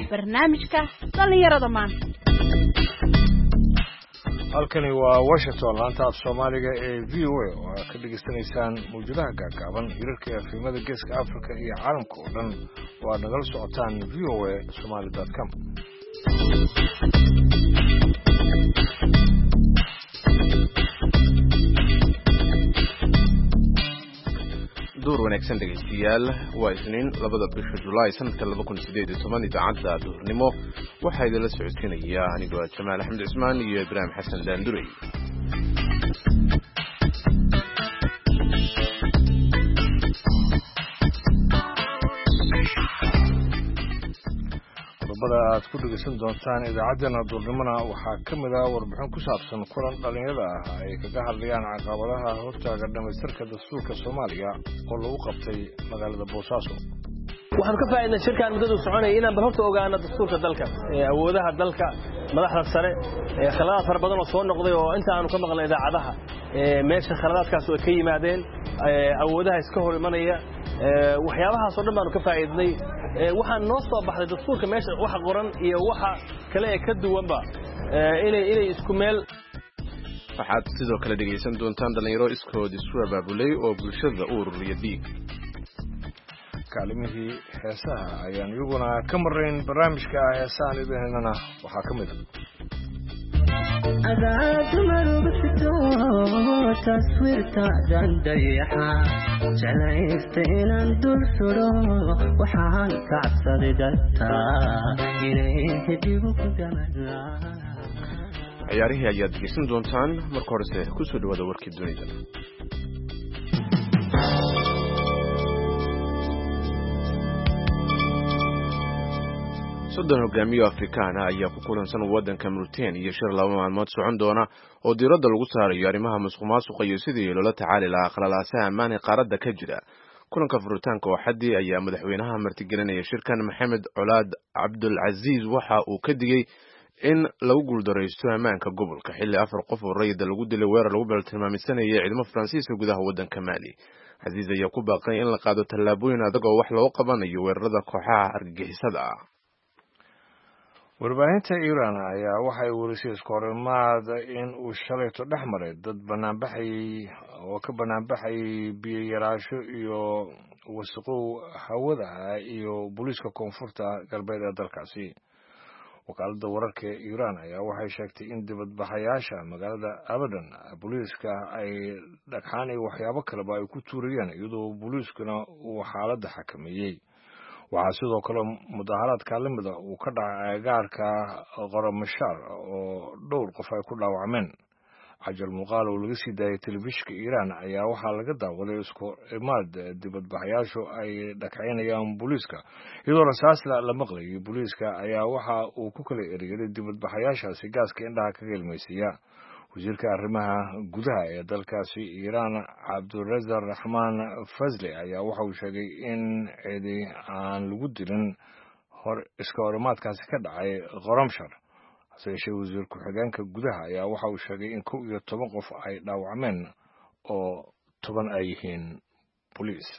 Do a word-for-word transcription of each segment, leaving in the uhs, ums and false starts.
barnaamijka dhalinyarada maanta. halkani waa Washington laanta af Soomaaliga ee V O A oo ka dhageysanaysaan mawjadaha gaagaaban hirarka efemada geeska Afrika iyo caalamka oo dhan waa nagala socotaan v o a somali dot com. دور wanaagsan dhageystayaal waa isniin labada bisha July sanadka laba kun iyo siddeed iyo toban idaacadda duurnimo waxa idin socodsiinaya anigoo Jamaal Axmed Ismaan iyo Ibrahim Xasan Daandurey. qodobada aad ku dhageysan doontaan idaacaddana duurnimona waxaa ka mid ah warbixin ku saabsan kulan dhalinyarada ah ay kaga hadlayaan caqabadaha hortaaga dhamaystirka dastuurka Soomaaliya oo lagu qabtay magaalada Boosaaso. waxaan ka faa'iidnay shirkaan muddada soconay inaan bal horta ogaano dastuurka dalka ee awoodaha dalka madaxda sare ee khaladaad fara badan oo soo noqday oo inta aanu ka maqlay idaacadaha ee meesha khaladaadkaas oo ka yimaadeen awoodaha iska hor imanaya waxyaabahaas oo dhan baanu ka faa'iidnay waxaan noo soo baxday dastuurka meesha waxa qoran iyo waxa kale ee ka duwanba inay inay isku meel waxaad sidoo kale dhageysan doontaan dhalinyaro iskood isu abaabulay oo bulshada u ururiya dhiig. kaalimihii heesaha ayaan iyaguna ka marayn barnaamijka heesahan idaheennana waxaa ka mid أذاك مربطة تصوير تعدن ضيحة جلست إلى الدول سرو وحال كعصر دتا إليه ديبك جمالا ciyaarihii ayaad dhegeysan doontaan marka horese ku soo dhawaada warkii dunida. soddon hogaamiye Afrikaan ah ayaa ku kulansan waddanka Mauritania iyo shir laba maalmood socon doona oo diiradda lagu saarayo arrimaha musuqmaasuqa iyo sidii loola tacaali lahaa khaladaadka ammaan ee qaaradda ka jira. kulanka furitaanka oo xaddi ayaa madaxweynaha martigelinaya shirkan Maxamed Colaad Cabdul Aziz waxa uu ka digay in lagu guuldareysto ammaanka gobolka xilli afar qof oo rayid lagu dilay weerar lagu baltilmaameysanayay ciidamo Faransiiska gudaha waddanka Mali. Aziz ayaa ku baaqay in la qaado tallaabooyin adag oo wax loo qabanayo weerarada kooxaha argagixisada ah. warbaahinta Iran ayaa waxay warisay iskoorimaad in uu shalayto dhexmaray dad banaanbaxay oo ka banaanbaxay biyo yaraasho iyo wasaqow hawada iyo booliiska koonfurta galbeed ee dalkaasi. wakaaladda wararka ee Iran ayaa waxay sheegtay in dibadbaxayaasha magaalada Abadan booliiska ay dhagxaan iyo waxyaabo kaleba ay ku tuurayeen iyadoo booliiskuna uu xaaladda xakameeyey. waxaa sidoo kale mudaharaadka lamida uu ka dhacay agaarka Qoramashaar oo dhowr qof ay ku dhaawacmeen. cajal muuqaal oo laga sii daayay telefishinka Iran ayaa waxaa laga daawaday isku imaad dibadbaxayaashu ay dhagxaynayaan booliiska iyadoo rasaas la maqlayay. booliiska ayaa waxa uu ku kala eriyay dibadbaxayaashaasi gaaska indhaha ka gelmaysiya. wasiirka arrimaha gudaha ee dalkaasi Iran Cabdulrazak Rahman Fazli ayaa waxa uu sheegay in cidi aan lagu dilin hor iska horimaadkaasi ka dhacay Qoramshar. hase yeeshee wasiir ku-xigeenka gudaha ayaa waxa uu sheegay in kow iyo toban qof ay dhaawacmeen oo toban ay yihiin booliis.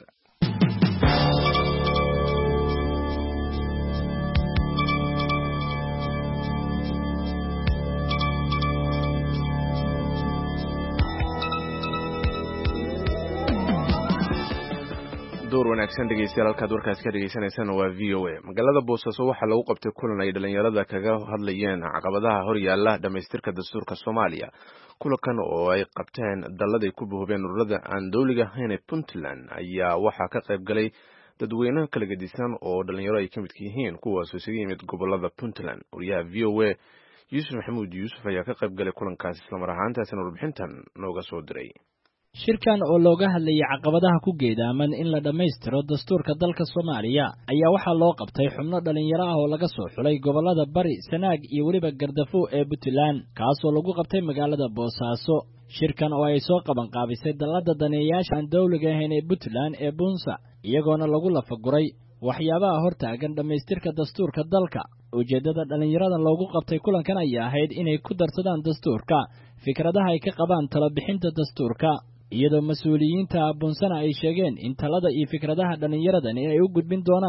door wanaagsan dhageystayaal halkaad warkaas ka dhageysanaysaan waa V O A. magaalada Boosaaso waxaa lagu qabtay kulan ay dhalinyarada kaga hadlayeen caqabadaha hor yaalla dhamaystirka dastuurka Soomaaliya. kulankan oo ay qabteen daladay ku buubeen ururada aan dawliga ahayn ee Puntland ayaa waxaa ka qayb galay dadweyne kala gedisan oo dhalinyaro ay ka mid yihiin kuwaas oo isaga yimid gobolada Puntland. wariyaha V O A Yuusuf Maxamuud Yuusuf ayaa ka qayb galay kulankaas isla mar ahaantaasina warbixintan nooga soo diray. shirkan oo looga hadlayay caqabadaha ku geedaaman in la dhammaystiro dastuurka dalka Soomaaliya ayaa waxaa loo qabtay xubno dhalinyaro ah oo laga soo xulay gobolada Bari, Sanaag iyo weliba Gardafo ee Puntland kaasoo lagu qabtay magaalada Boosaaso. shirkan oo ay soo qaban qaabisay dalada daneeyaasha aan dawliga ahayn ee Puntland ee Bunsa iyagoona lagu lafaguray waxyaabaha hortaagan dhammaystirka dastuurka dalka. ujeedada dhalinyarada loogu qabtay kulankan ayaa ahayd inay ku darsadaan dastuurka fikradaha ay ka qabaan talo bixinta dastuurka iyadoo mas'uuliyiinta Bunsana ay sheegeen in talada iyo fikradaha dhalinyaradani ay u gudbin doonaan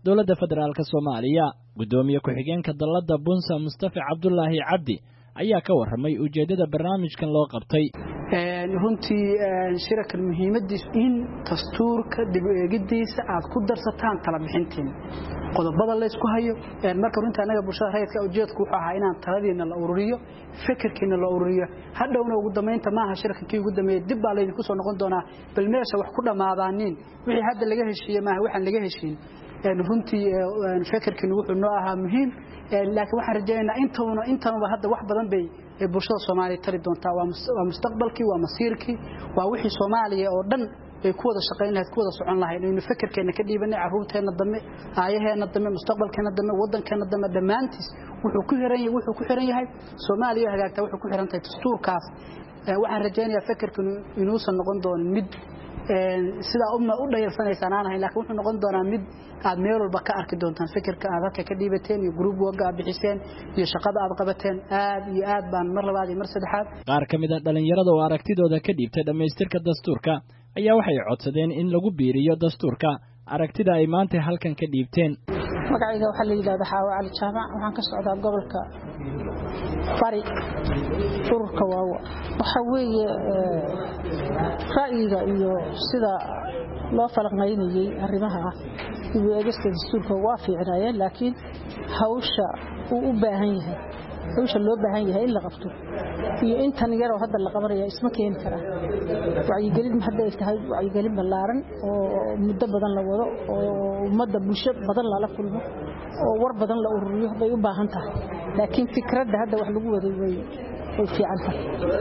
dowladda federaalka Soomaaliya. Gudoomiye ku-xigeenka dalladda Bunsa Mustafa Cabdullaahi Cabdi ayaa ka warramay ujeedada barnaamijkan loo qabtay. runtii shirkan muhiimadiisu in dastuurka dib u eegidiisa aad ku darsataan tala bixintiin qodobada la isku hayo marka runtii anaga bulshada rayidka ujeedku wuxuu ahaa inaan taladiina la ururiyo fikirkiina la ururiyo hadhowna ugu dambeynta maaha shirkankii ugu dambeeyay dib baa leedin ku soo noqon doonaa bal meesha wax ku dhamaadaaneen wixii hadda laga heshiiyay maaha waxaan laga heshiin runtii fikirkiina wuxuu noo ahaa muhiim laakiin waxaan rajaynaynaa intoona intaanba hadda wax badan bay bulshada Soomaaliya tari doontaa waa mustaqbalkii waa masiirkii waa wixii Soomaaliya oo dhan ay ku wada shaqeyn lahayd ku wada socon lahayd inuu fikirkeena ka dhiibanay caruurteena dambe aayaheena dambe mustaqbalkeena dambe wadankeena dambe dhamaantiis wuxuu ku xiran yahay wuxuu ku xiran yahay Soomaaliya hagaagta wuxuu ku xiran tahay dastuurkaas waxaan rajaynayaa fikirkan inuu san noqon doono mid sida umma u dhayalsanaysan aan ahayn laakiin wuxuu noqon doonaa mid aad meel walba ka arki doontaan fikirka aad halka ka dhiibateen iyo group work aad bixiseen iyo shaqada aad qabateen aad iyo aad baan mar labaad iyo mar saddexaad qaar kamid ah dhalinyarada oo aragtidooda ka dhiibtay dhameystirka dastuurka ayaa waxay codsadeen in lagu biiriyo dastuurka aragtida ay maanta halkan ka dhiibteen. magacayga waxa la yiraahdaa Xaawa Cali Jaamac waxaan ka socdaa gobolka Bari ururka waawa waxa weeye ra'yiga iyo sida loo falanqeynayay arrimaha iyo eegista dastuurka waa fiicnaayeen laakiin hawsha uu u baahan yahay hawsha loo baahan yahay in la qabto iyo intan yar oo hadda la qabanaya isma keen kara wacyigelin hadda ay tahay wacyigelin ballaaran oo muddo badan la wado oo ummadda bulsho badan la kulmo oo war badan la ururiyo bay u baahan tahay laakiin fikradda hadda wax lagu waday way way fiican tahay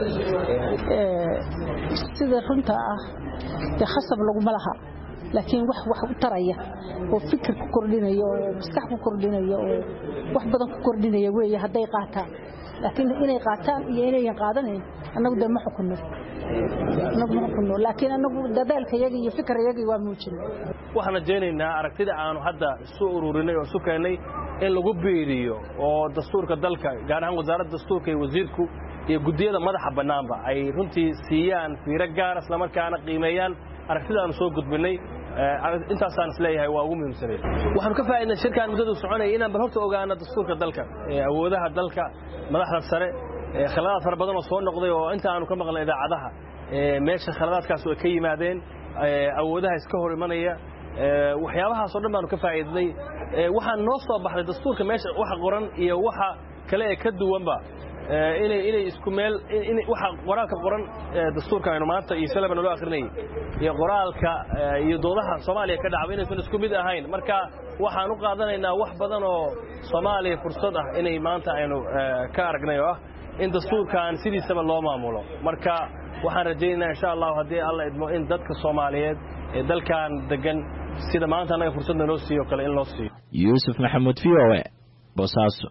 ee sida runta ah ee khasab lagu malaha laakiin wax wax u taraya oo fikir ku kordhinayo oo maskax ku kordhinayo oo wax badan ku kordhinaya weeye haday qaataan laakiin inay qaataan iyo inay qaadaneen anagu dama xukunno anagu ma xukunno laakiin anagu dadaalka yaga iyo fikir yaga waa muujin waxaan jeenaynaa aragtida aanu hadda soo ururinay oo sukaanay in lagu beeriyo oo dastuurka dalka gaar ahaan wasaaradda dastuurka iyo wasiirku iyo gudiyada madaxa banaanba ay runtii siiyaan fiiro gaar ah isla markaana qiimeeyaan aragtida aanu soo gudbinay intaasaan isleeyahay waa ugu muhiimsanay waxaan ka faa'iidnay shirkaan muddada soconay inaan bal horta ogaano dastuurka dalka awoodaha dalka madaxda sare khaladaad fara badan oo soo noqday oo inta aanu ka maqlay idaacadaha meesha khaladaadkaas oo ka yimaadeen awoodaha iska hor imanaya waxyaabahaas oo dhan baanu ka faa'iidnay waxaan noo soo baxday dastuurka meesha waxa qoran iyo waxa kale ee ka duwanba inay inay isku meel in waxa qoraalka qoran dastuurka aynu maanta iyo salaba loo akhrinay iyo qoraalka iyo doodaha Soomaaliya ka dhacay inaysan isku mid ahayn marka waxaan u qaadanaynaa wax badan oo Soomaaliya fursad ah inay maanta aynu ka aragnay oo in dastuurkan sidiisaba loo maamulo marka waxaan rajaynaynaa insha Allah hadii Allah idmo in dadka Soomaaliyeed ee dalkan degan sida maanta anaga fursad noo siiyo kale in loo siiyo Yusuf Maxamuud V O A Boosaaso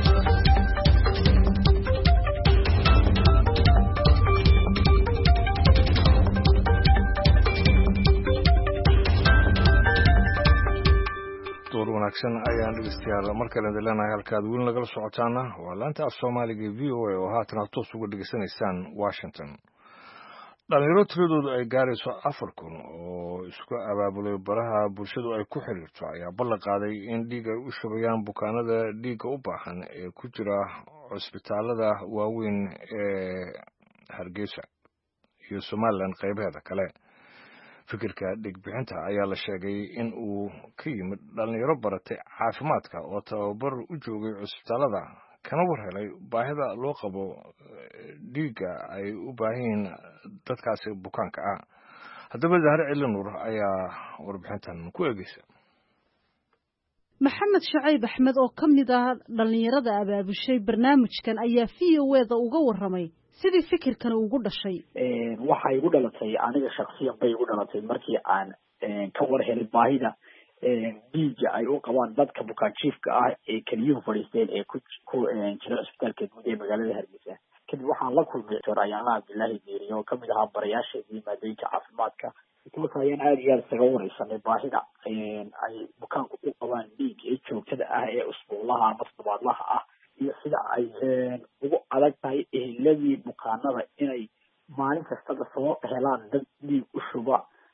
wanaagsan ayaan dhegeystayaal markale leeyahay halkaad weyn laga socotaana waa laanta Soomaaliga V O A oo haatan toos uga dhageysanaysaan Washington. dhalinyaro tiradoodu ay gaarayso afar kun oo isku abaabulay baraha bulshadu ay ku xiriirto ayaa ballan qaaday in dhiig ay u shubayaan bukaanada dhiigga u baahan ee ku jira cusbitaalada waaweyn ee Hargeysa iyo Somaliland qaybaheeda kale. fikirka dhigbixinta ayaa la sheegay in uu ka yimid dhalinyaro baratay caafimaadka oo tababar u joogay cusbitaalada kana war helay baahida loo qabo dhiigga ay u baahan dadkaasi bukaanka ah. haddaba Zahra Ciilanuur ayaa warbixintan ku eegaysa. maxamed Shucayb Axmed oo ka mid ah dhalinyarada abaabushay barnaamijkan ayaa V O A-da uga warramay sidii fikirkan ugu dhashay. ee waxa igu dhalatay aniga shakhsiyan bay igu dhalatay markii aan ka war helay baahida ee dhiigga ay u qabaan dadka bukaan jiifka ah ee kaliyuhu fadhiisteen ee ku jira isbitaalka guud ee magaalada Hargeysa. kadib waxaan la kulmay Dr. Ayaan Cabdullaahi Diiriyo oo kamid ahaa barayaasha maadooyinka caafimaadka marka ayaan aad iyo aad isaga wareysanay baahida ay bukaanku u qabaan dhiig ee joogtada ah ee usbuuclaha ama toddobaadlaha ah iyo sida ay ugu adag tahay eheladii bukaanada inay maalin kasta soo helaan dad dhiig u shuba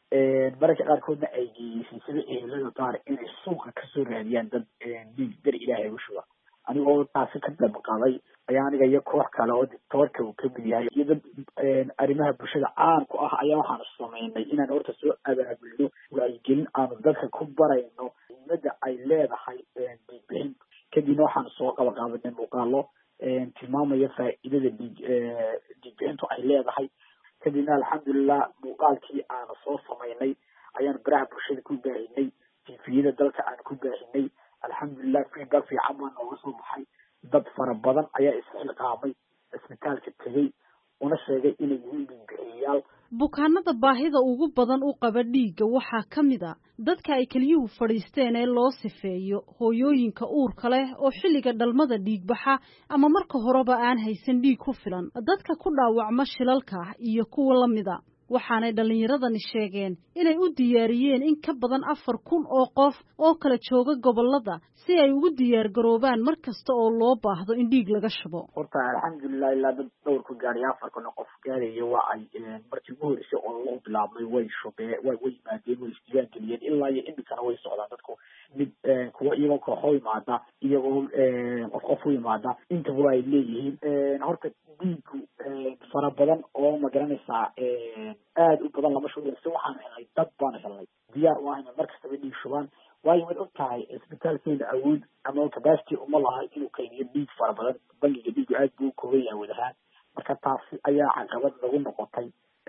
mararka qaarkoodna ay geeyeysay sida ehelada qaar inay suuqa kasoo raadiyaan dad dhiig dar ilaahay u shuba anigoo taasi ka dabaqaday ayaa aniga iyo koox kale oo dictoorka uu kamid yahay iyo dad arrimaha bulshada caan ku ah ayaa waxaanu sameynay inaan horta soo abaabulno wacyigelin aanu dadka ku barayno muhiimada ay leedahay dhiigbixin kadibna waxaanu soo qabaqaabanay muuqaalo tilmaamaya faa'iidada dhiig dhiigbixintu ay leedahay kadibna alxamdulilah muuqaalkii aanu soo sameynay ayaanu baraha bulshada ku baahinay tifiyada dalka aan ku baahinay alxamdulilah feedback fiican baa nooga soo baxay dad fara badan ayaa isxilqaamay isbitaalka tegey una sheegay inay yihiin dhiigbixiyayaal bukaanada baahida ugu badan u qaba dhiigga waxaa ka mid a dadka ay keliyuhu fadhiisteen ee loo sifeeyo hooyooyinka uurka leh oo xilliga dhalmada dhiigbaxa ama marka horeba aan haysan dhiig ku filan dadka ku dhaawacma shilalka iyo kuwa la mida waxaanay dhallinyaradani sheegeen inay u diyaariyeen in ka badan afar kun oo qof oo kala jooga gobolada si ay ugu diyaar garoobaan mar kasta oo loo baahdo in dhiig laga shubo horta alxamdulilah ilaa dad dhowr ku gaadhay afar kun oo qof gaaraya waa ay markii ugu horreysay oo loo bilaabmay way shubee way way yimaadeen way isdiiwaan geliyeen ilaa iyo imikana way socdaan dadku mid kuwa iyagoo kooxo yimaada iyagoo qof qof u yimaada intaba ay leeyihiin horta dhiigu fara badan oo magaranaysaa aada u badan lama shubo si waxaan helnay dad baan helnay diyaar u ahayna mar kastaba dhiig shubaan waayo waad og tahay isbitaalkeena awood ama capacity uma laha inuu kaydiyo dhiig fara badan bangiga dhiigu aad buu ukooban yahay wad ahaan marka taasi ayaa caqabad nagu noqotay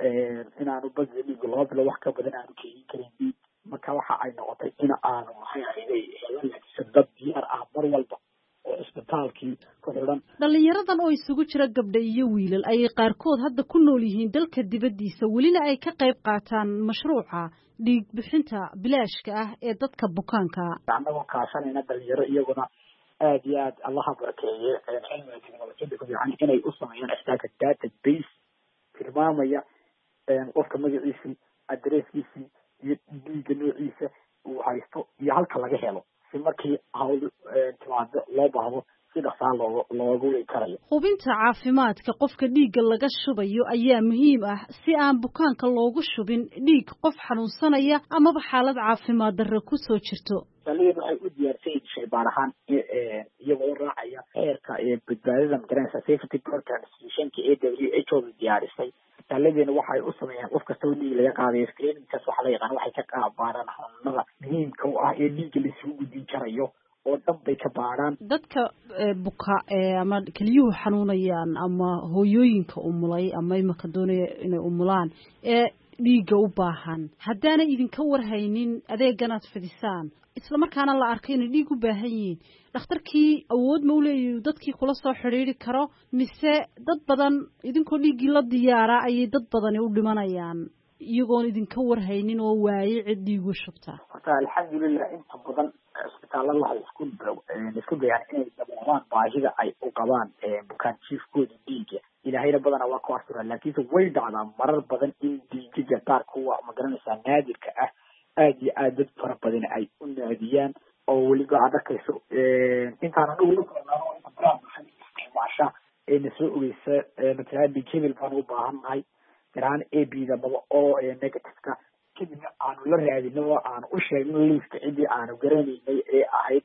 inaanu bangiga dhiigu laba bilo wax ka badan aanu keydin karin dhiig marka waxa ay noqotay in aanu maxay ahayday helanlagisa dad diyaar ah mar walba oo isbitaalkii ku xidhan dhallinyaradan oo isugu jira gabdha iyo wiilal ayay qaarkood hadda ku nool yihiin dalka dibaddiisa welina ay ka qayb qaataan mashruuca dhiig bixinta bilaashka ah ee dadka bukaanka annagoo kaashanayna dhalinyaro iyaguna aada iyo aad allaha barakeeye cilmiga teknolojiyada ku fiican inay u sameeyaan ixtaagka data base tilmaamaya qofka magaciisii adresskiisii iyo dhiigga noociisa uu haysto iyo halka laga helo si markii hawl timaado loo baahdo si dhaqsaa looga looga wey karayo hubinta caafimaadka qofka dhiigga laga shubayo ayaa muhiim ah si aan bukaanka loogu shubin dhiig qof xanuunsanaya amaba xaalad caafimaad darro ku soo jirto dhallinyaradu waxay u diyaarsan shaybaar ahaan iyagoo raacaya heerka badbaadada magaranaysa safety program institutionka ee w h o diyaarisay isbitaalladeena waxay u sameeyaan qof kasta oo dhiig laga qaadayo screeningkaas waxaa la yaqaan waxay ka qaabbaaraan xanuunada muhiimka u ah ee dhiigga laisugu gudbin karayo oo dhan bay ka baadhaan dadka buka ama keliyuhu xanuunayaan ama hooyooyinka umulay ama imaka doonaya inay umulaan ee dhiigga u baahan haddaanay idinka warhaynin adeeganaad fidisaan isla markaana la arkay inay dhiig u baahan yihiin dhakhtarkii awood ma u leeyahay dadkii kula soo xidhiiri karo mise dad badan idinkoo dhiiggii la diyaara ayay dad badani u dhimanayaan iyagoon idinka warhaynin oo waaye cid dhiigu shubta horta alxamdulilah inta badan isbitaallada waxay isku isku dayaan inay daboolaan baahida ay u qabaan bukaan jiifkooda dhiigga ilaahayna badanaa waa ku astura laakiinse way dhacdaa marar badan in dhiigaga qaar kuwa magaranaysaa naadirka ah aada iyo aad dad fara badan ay u naadiyaan oo weliba aad arkayso intaan anagu la kulnaa inta baraha maxay isticmaasha ee na soo ogeysa matalaad dhiig hebel baan u baahannahay garaan a b da maba oo negativeka kadibna aanu la raadino oo aanu u sheegno liiska ciddii aanu garanaynay ee ahayd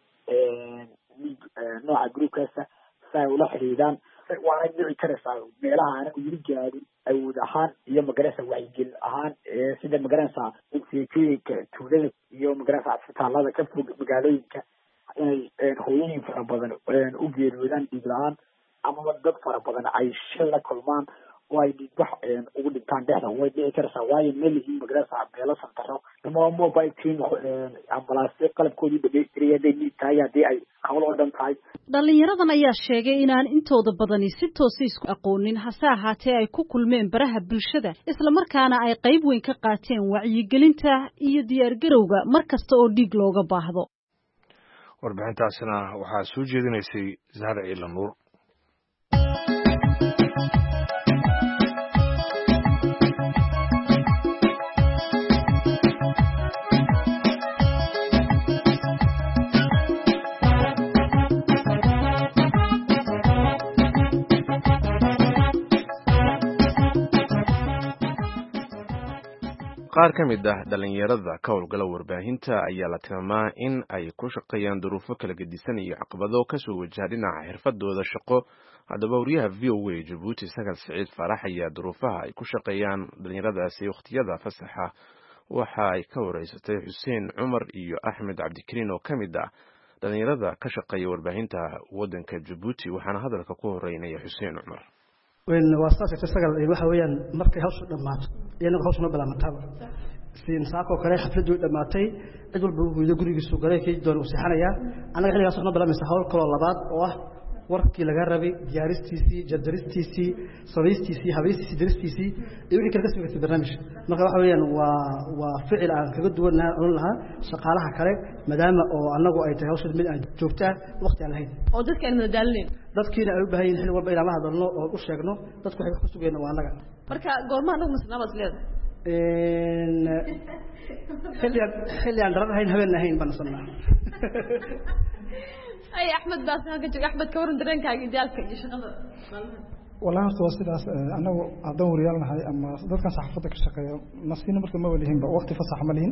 dhiig nooca groupkaasa si ay ula xidhiidaan waana dhici karaysaa meelaha aanagu yiri gaadin awood ahaan iyo magaranaysa wacyigelin ahaan sida magaranaysaa seekooyinka tuulada iyo magaranaysa isbitaallada ka fog magaalooyinka inay hooyooyin fara badan u geeriyoodaan dhiig la-aan amaba dad fara badan ay shil la kulmaan oo ay dhiigbax ugu dhintaan dhexda way dhici karaysaa waayo melihiin magaranaysaa meelo santaro ama mobile team ambalaasyo qalabkoodii dhamaystiray hadday dhiig tahay haddii ay hawl oo dhan tahay dhallinyaradan ayaa sheegay inaan intooda badani si toosa isku aqoonin hase ahaatee ay ku kulmeen baraha bulshada islamarkaana ay qayb weyn ka qaateen wacyigelinta iyo diyaargarowga mar kasta oo dhiig looga baahdo warbixintaasina waxaa soo jeedinaysay zahra ciila nuur qaar ka mid ah dhalinyarada ka howlgala warbaahinta ayaa la tilmaamaa in ay ku shaqeeyaan duruufo kala gedisan iyo caqabado kasoo wajaha dhinaca xirfadooda shaqo. haddaba wariyaha v o a Jabuuti Sagal Siciid Faarax ayaa duruufaha ay ku shaqeeyaan dhalinyaradaasi waqtiyada fasaxa waxa ay ka wareysatay Xuseen Cumar iyo Axmed Cabdikariin oo ka mid ah dhalinyarada ka shaqeeya warbaahinta wadanka Jabuuti, waxaana hadalka ku horeynaya Xuseen Cumar. وين واسطة تسجل الواحد ويان مركي هوش دمات يعني هوش ما بلا متابع سين ساكو كله حفلة دماتي عدول بيجو يقولي يسوق عليه كي دور مسيحنا يا أنا غير أصلا بلا مسحول كل اللبات واه ورك كي لجربي جارستيسي جدرستيسي صريستيسي هبيستيسي درستيسي يقولي كل قسم في البرنامج مركي واحد ويان و وفعل عن كل دول نقولها شقالها كره مدام أو أنا جو أي تهوش من جوبته وقت على هيد أو ده كان دلين dadkiina ay u baahan yihiin walba ilaa ma hadalno oo u sheegno dadku waxay ku sugayeen waa anaga marka goorma anagu masnabad leedahay een xilliyan xilliyan daranahayn habeen ahayn baan sanaa ay Axmed baas halka joog Axmed ka waran dareenkaaga idaalka iyo shaqada والله هو سيداس أنا أدور يالنا هاي أما ضد صحفتك الشقية نصينا مرت ما وليهم بوقت فصح ملين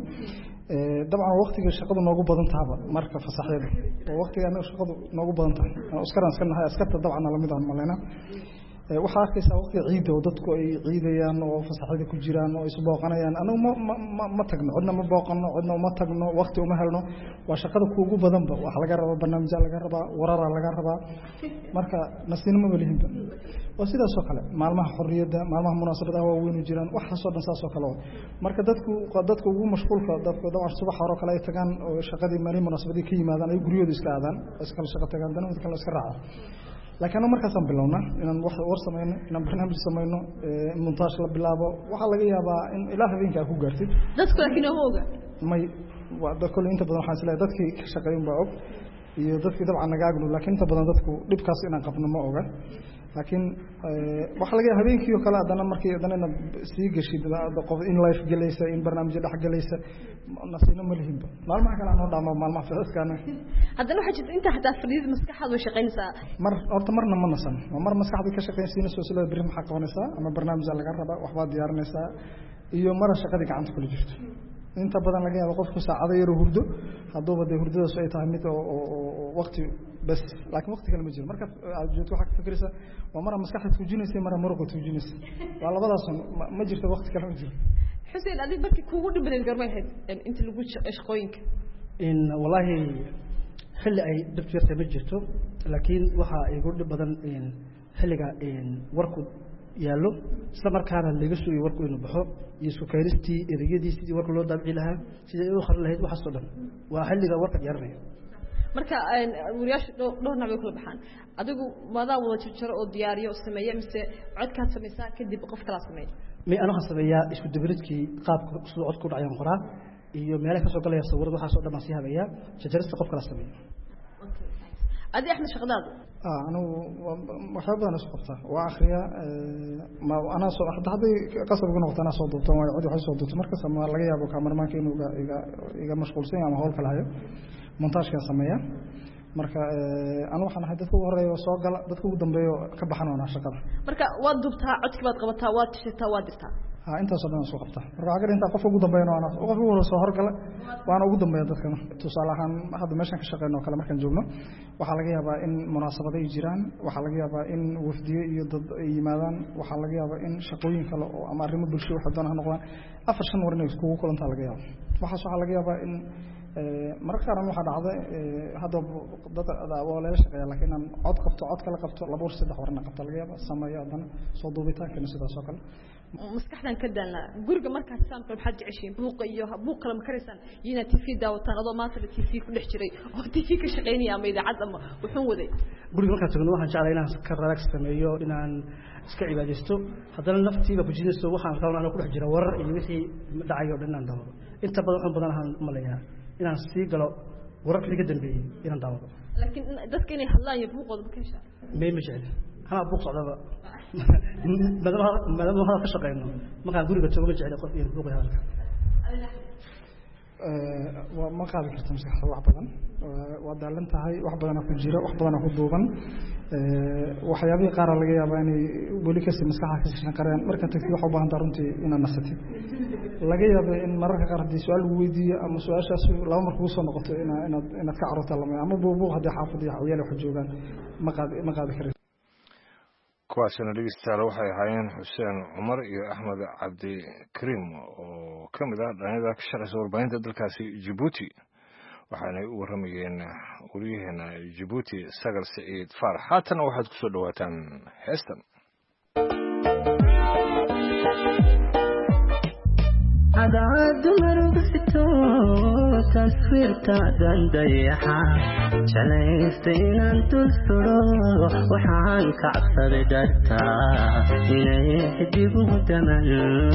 طبعا وقت الشقة نوجو بدن تعبا مركب فصحية ووقت أنا الشقة نوجو بدن تعب أسكر أسكرنا هاي أسكرت طبعا على مدى ملينا وحاكي سوقت عيد ودتكو عيد يان وفصحية كل جيران ويسباقنا يان أنا ما ما ما تجنا عدنا ما باقنا عدنا وما تجنا وقت ومهلنا وشقة كوجو بدن بوا على جرب برنامج على جرب ورا على جرب مركب نصينا ما وليهم وسيدا سوكله مالمها حرية مالمها مناسبة هو وين وجيران وحصل نساء سوكله مركز دتكو قدتكو هو مشغول كدتكو ده الصبح وراك لا يتجان شقدي مالي مناسبة كي ماذا أنا يقولوا ديس كذا أسكال شقة تجان ده وتكلم أسكرها لكن أنا مركز بلونا إن واحد ورث منه إن برنامج سمينه منتاج لبلابه وحلا جيها با إن إله فين كأكو قرتي دتكو لكن هو ما ودتكو أنت بدنا حاسلا دتكي شقين بعوق يدتكي طبعا نجاجلو لكن أنت بدنا دتكو لبكاس إن قبل ما أوجه لكن waxa laga habeenkii oo kala adana markii adana sii gashay qof in life galaysa in barnaamij dhex galaysa nasiina ma lihinba maalmaha kala aan dhaamo maalmaha fiiskaana hadana waxa jirta inta hadaa fariid maskaxaad oo shaqeynaysa mar horta marna ma nasan mar maskaxda ka shaqeynaysa soo soo bari maxaa qabanaysa ama barnaamij laga raba wax baad diyaarinaysa iyo mar shaqada gacanta kula jirto inta badan laga yaabo qofku saacado yar hurdo haduu bada hurdadaas ay tahay mid oo waqti bas laakiin waqti kale ma jiro marka aad joogto waxa ka fikiraysa waa mar maskaxda tuujinaysa mar muruqa tuujinaysa waa labadaas ma jirto waqti kale ma jiro Xuseen adii markii kuugu dhibeen garmay hayd inta lagu shaqooyinka in wallahi xilli ay dhibtirtay ma jirto laakiin waxa ay ugu dhib badan in xilliga in warku yaalo isla markaana laga soo warku inuu baxo iyo isku kayristii ereyadiisa sidii warku loo dabci lahaa sidii uu khar lahayd waxa soo dhan waa xilliga warka yarnay marka wariyaasha dhowr nooc kala baxaan adigu maada wada jirjiro oo diyaariyo oo sameeyo mise codkaad sameeysaa kadib qof kala sameeyo ma ana waxaan sameeyaa isku dibridkii qaabka soo codku dhacayaan qoraa iyo meelaha ka soo galaya sawirada waxa soo dhamaan si habeeyaa jirjirista qof kala sameeyo adi Axmed shaqadaadu ah anu waxaan isku qabtaa waa akhriya ma ana soo hadii qasab ugu noqotana soo duubto way cod wax soo duubto marka sama laga yaabo kameramaanka inuu iga iga mashquulsan ama hawl kala hayo montaajka sameeya marka anu waxaan ahay dadku horeeyo soo gala dadku ugu dambeeyo ka baxanona shaqada marka waad dubtaa codkii baad qabataa waad tishataa waad dirtaa ha inta soo dhan soo qabtaa marka agar inta qof ugu dambeeyo ana qof ugu hore soo horgala waana ugu dambeeyo dadkana tusaalahan hadda meeshan ka shaqeeyno kala markaan joogno waxa laga yaabaa in munaasabado ay jiraan waxa laga yaabaa in wafdiyo iyo dad ay yimaadaan waxa laga yaabaa in shaqooyin kale oo ama arrimo bulsho waxa doonaan noqdaan afar shan war inay isku kulanta laga yaabo waxa waxa laga yaabaa in marka qaran waxa dhacday hadda dad oo la shaqeeyo laakiin aan cod qabto cod kala qabto laba war saddex warna qabto laga yaabaa sameeyo adana soo duubitaanka sidaas oo kale maskaxdan ka daalna guriga markaad saamka maxaad jeceshiin buuq iyo buuq kala ma karaysan ina T V daawataan adoo maanta T V ku dhex jiray oo T V ka shaqeynaya ama idaacad ama wuxuu waday guriga markaad tagno waxaan jeclahay inaan ka relax sameeyo inaan iska cibaadeysto haddana naftiiba ku jinayso waxaan rabaa inaan ku dhex jiro warar iyo wixii dhacayo dhanaan daawado inta badan waxaan badan ahaan maleeyaa inaan sii galo wararka laga dambeeyay inaan daawado laakiin dadka inay hadlaan iyo buuqooda ma ka heshaa may ma jecel أنا أبوق صعبة بدل هذا بدل هذا كشقين ما كان يقول لك تقول جعل قط يبوق هذا ma qaadi karta maskaxda wax badan waa daalan tahay wax badana ku jira wax badana ku duuban waxyaabihii qaar laga yaabaa inay weli kasi maskaxda ka shaqeeyaan marka tagtid wax u baahan tahay runtii inaad nasatid laga yaabaa in mararka qaar haddii su-aal lagu weydiiyo ama su-aashaas laba mar kugu soo noqoto inaad inaad inaad ka carruurta lama ama buubuuq haddii xaafadii ciyaal wax joogaan ma qaadi ma qaadi karayso kuwaasina dhegeystayaal waxay ahaayeen xuseen cumar iyo axmed cabdikariim oo ka mid ah dhalinyarada ka shaqeysa warbaahinta dalkaasi Djibouti waxaanay u waramayeen wariyaheena Djibouti Sagal Saciid Faarax haatana waxaad ku soo dhawaataan heestan عداد مربستو تصويرتا دنديحا جليستين انتو السرو وحان كعصر درتا إليه حديبو دمل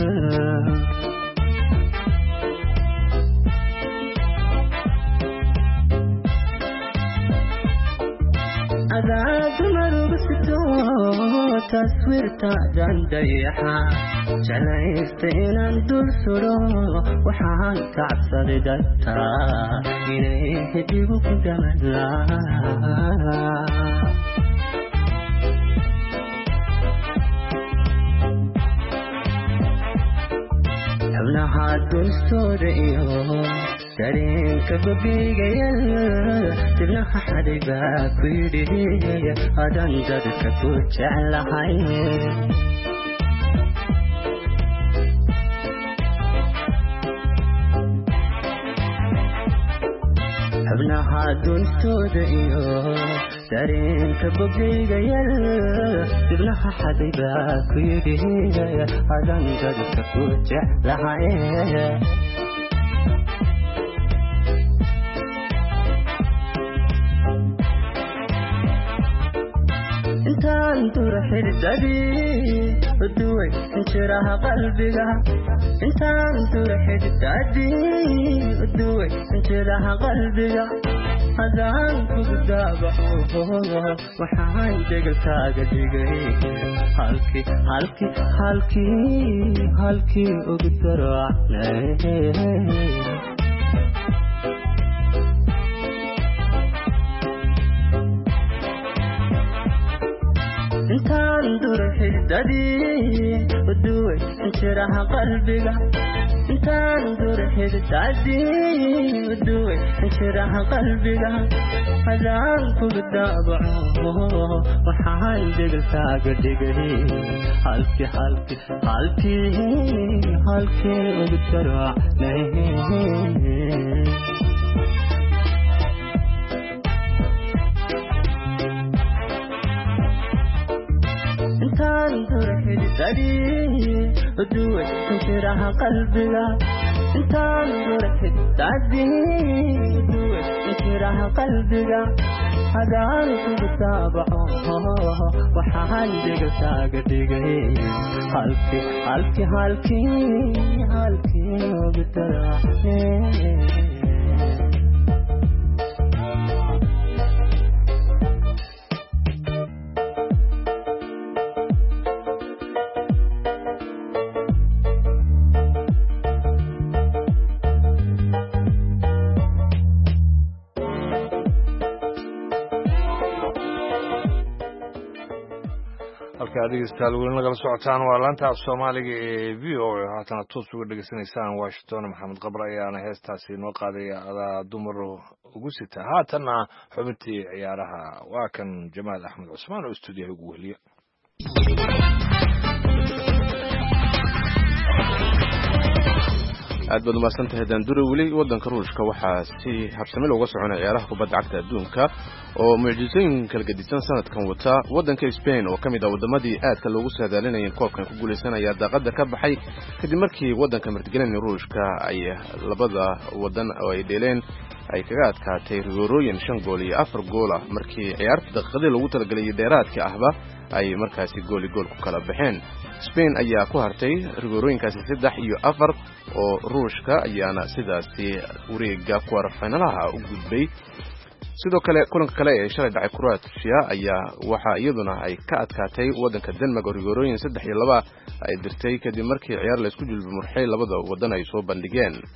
عداد مربستو تصويرتا دنديحا جليستين انتو السرو وحان كعصر درتا إليه حديبو دمل حبناها الدستور إيو سرين كببيغ يل تبناها حريبا كويري هدان جدك كوچع لحي حبناها الدستور إيو سرين كببيغ يل تبناها حريبا كويري هدان جدك كوچع لحي انتان تروح الدبي ودوي انشراها قلبك انتان تروح الدبي ودوي انشراها قلبك هذان كذابه وحان دقلكا قدقي هالكي هالكي هالكي هالكي اقدر عليه انتان دور حددي ودوي انشراها قلبك انتان دور حددي ودوي انشراها قلبك هذان كذابه وحان دقلكا قدقي هالكي هالكي هالكي هالكي اقدر عليه انتان تروح الدري ودوي انشراها قلبك انتان تروح الدري ودوي انشراها قلبك هذان كتابعه وحال دقلتا قدقي هالكي هالكي هالكي هالكي وقتراحي dhegeystayaal weli nagala socotaan waa laanta af soomaaliga ee v o a haatana toos uga dhegeysanaysaan washington maxamed qabre ayaana heestaasi noo qaadaya adaa dumar ugu sita haatanna xubintii ciyaaraha waa kan jamaal axmed cusmaan oo stuudiyaha ugu wehliya aad baad umahadsan tahay daandure weli waddanka ruushka waxaa si habsami looga soconaya ciyaaraha kubadda cagta adduunka oo mucjisooyin kala gedisan sanadkan wata waddanka Spain oo kamid ah wadamadii aadka loogu saadaalinayay koobkan ku guuleysanaya daaqada ka baxay kadib markii waddanka martigelinaya ruushka ay labada wadan oo ay dheeleen ay kaga adkaatay rigoorooyin shan gool iyo afar gool ah markii ciyaarta daqiiqadii loogu talagalay dheeraadka ahba ay markaasi gool iyo gool ku kala baxeen Spain ayaa ku hartay rigoorooyinkaasi saddex iyo afar oo ruushka ayaana sidaasi wareega quarter finalaha u gudbay sidoo kale kulanka kale ee shalay dhacay Croatia ayaa waxa iyaduna ay ka adkaatay wadanka Denmark oo rigoorooyin saddex iyo laba ay dirtay kadib markii ciyaar la isku jilbay murxay labada wadan ay soo bandhigeen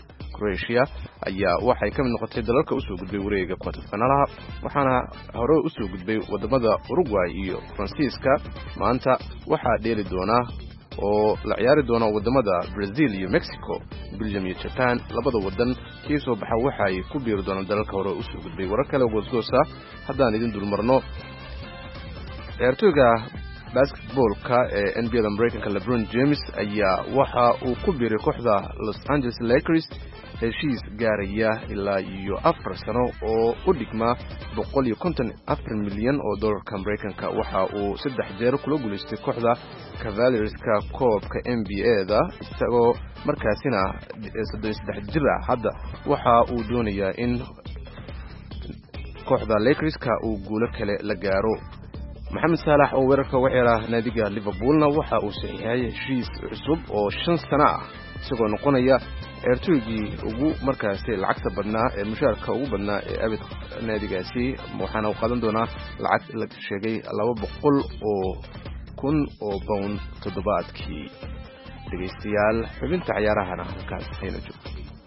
Croatia ayaa waxay ka mid noqotay dalalka usoo gudbay wareega quarterfinalaha waxaana hore usoo gudbay wadamada Uruguay iyo Faransiiska maanta waxaa dheeli doona oo la ciyaari doona wadamada Brazil iyo Mexico Belgium iyo Japan labada wadan kii soo baxa waxa ay ku biiri doonaan dalalka hore usoo gudbay warar kale goosgoosa haddaan idin dulmarno ciyaartoyga basketballka ee N B A Mareykanka LeBron James ayaa waxa uu ku biiray kooxda Los Angeles Lakers heshiis gaaraya ilaa iyo afar sano oo u dhigma boqol iyo konton iyo afar milyan oo dollarka Mareykanka waxa uu saddex jeer kula guuleystay kooxda Cavalierska koobka N B A-da isagoo markaasina soddon iyo saddex jir ah hadda waxa uu doonayaa in kooxda Lakerska uu guulo kale la gaaro Mohamed Salah oo weerarka u ciyaara naadiga Liverpoolna waxa uu saxiixay heshiis cusub oo shan sano ah isagoo noqonaya ciyaartoygii ugu markaasi lacagta badnaa ee mushaarka ugu badnaa ee abid naadigaasi waxaana uu qaadan doonaa lacag la sheegay laba boqol oo kun oo pound toddobaadkii dhageystayaal xubinta ciyaarahana halkaas ayna joogto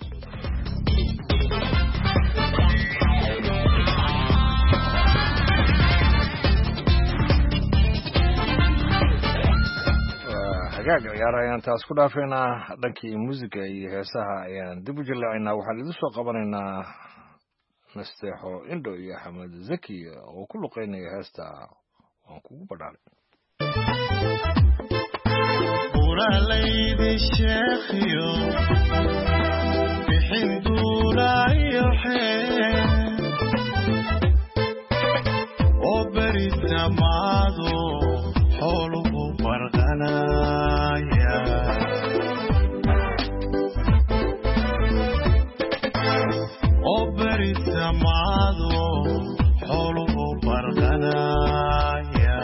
hagaag ciyaar ayaan taas ku dhaafeynaa dhankii muusiga iyo heesaha ayaan dib u jilleecaynaa waxaan idin soo qabanaynaa nasteexo indho iyo axmed zaki oo ku luqeynaya heesta waan kugu badhaalay وراليدي الشيخيو بحين دولا يحين وبريد نمادو حوله برغنايا وبريد نمادو حوله برغنايا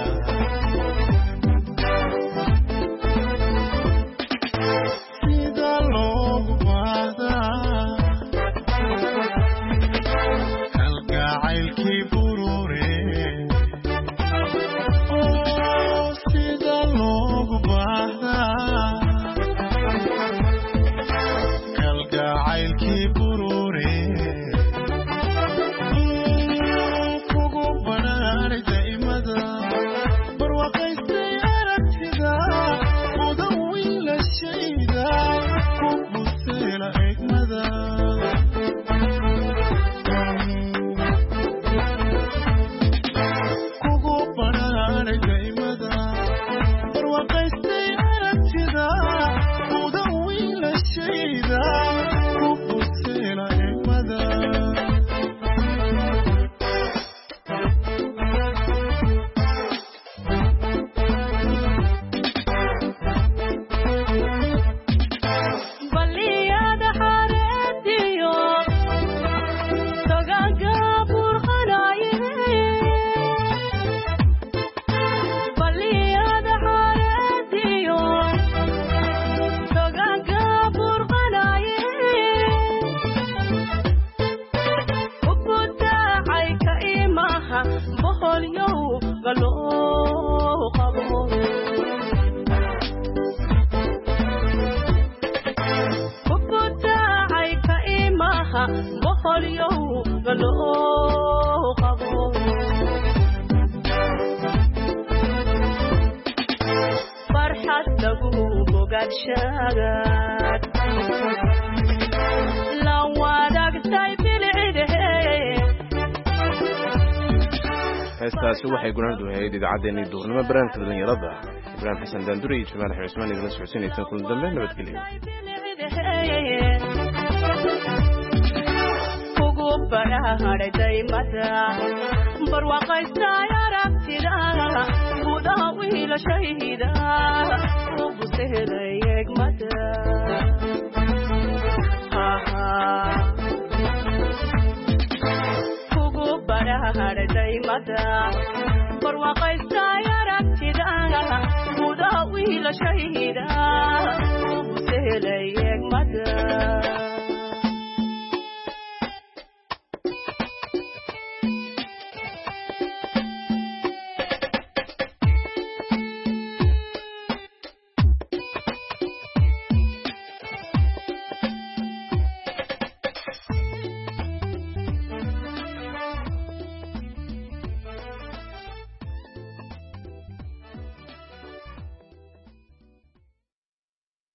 heestaasi waxay gunaanadu ahayd idaacaddeenii duurnimo barnaamijka dhalinyarada ibraahim xasan daandure iyo jamaal axmed cusmaan idinla socodsiinaysan kulan dambe nabadgelyo kugu badhaadhaymada barwaaqaystay aragtida gudaha wiilashayda ugu sehelay egmada daymada barwaaqaystay aragtida gudaha wiilashayda